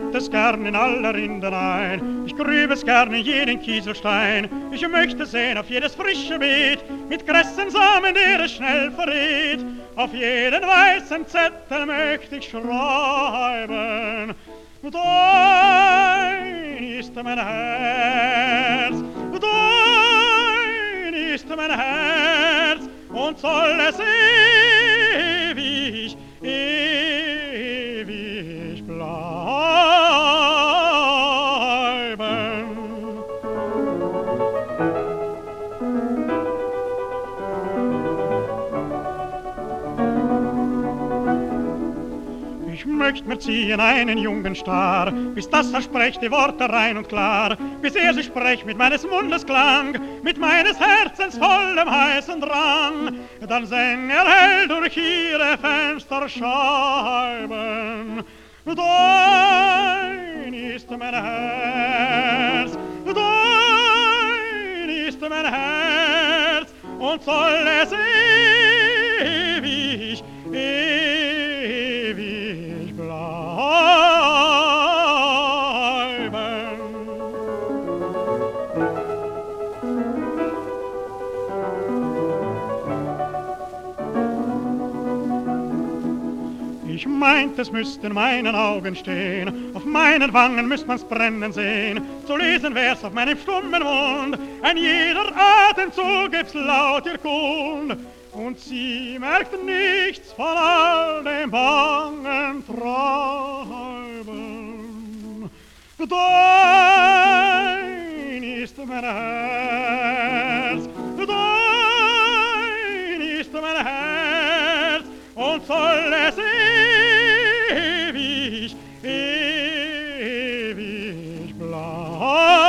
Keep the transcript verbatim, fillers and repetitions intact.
hätt es gern in aller Rindereien, ich grüb es gern in jeden Kieselstein. Ich möchte sehen auf jedes frische Beet, mit Gressensamen, der es schnell verrät. Auf jeden weißen Zettel möchte ich schreiben: Dein ist mein Herz, dein ist mein Herz, und soll es ewig, ewig bleiben. Ich möcht mir ziehen einen jungen Star, bis das er sprecht die Worte rein und klar, bis er sie sprecht mit meines Mundes Klang, mit meines Herzens vollem heißen Drang. Dann säng er hell durch ihre Fensterscheiben: Dein ist mein Herz, dein ist mein Herz, und soll es ewig, ewig bleiben. Ich meint, es müsste in meinen Augen stehen, auf meinen Wangen müsst man's brennen sehen, zu lesen wär's auf meinem stummen Mund, ein jeder Atemzug gibt's laut ihr Kund, und sie merkt nichts von all dem bangen Treiben. Dein ist mein Herz, dein ist mein Herz, und soll es ewig, ewig bleiben.